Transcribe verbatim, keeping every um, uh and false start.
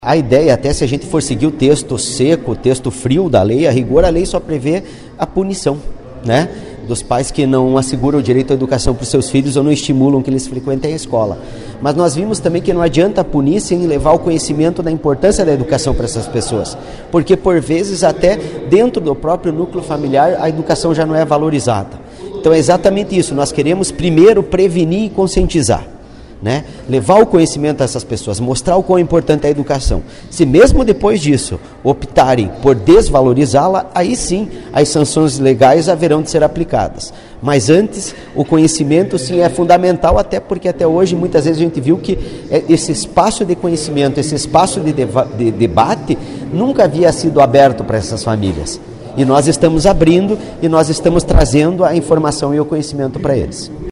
A ideia, até se a gente for seguir o texto seco, o texto frio da lei, a rigor, a lei só prevê a punição, né? Dos pais que não asseguram o direito à educação para os seus filhos ou não estimulam que eles frequentem a escola. Mas nós vimos também que não adianta punir sem levar o conhecimento da importância da educação para essas pessoas. Porque, por vezes, até dentro do próprio núcleo familiar, a educação já não é valorizada. Então é exatamente isso, nós queremos primeiro prevenir e conscientizar. Né? Levar o conhecimento a essas pessoas, mostrar o quão importante é a educação. Se mesmo depois disso optarem por desvalorizá-la, aí sim as sanções legais haverão de ser aplicadas. Mas antes, o conhecimento sim é fundamental, até porque até hoje muitas vezes a gente viu que esse espaço de conhecimento, esse espaço de, deva- de debate nunca havia sido aberto para essas famílias. E nós estamos abrindo e nós estamos trazendo a informação e o conhecimento para eles.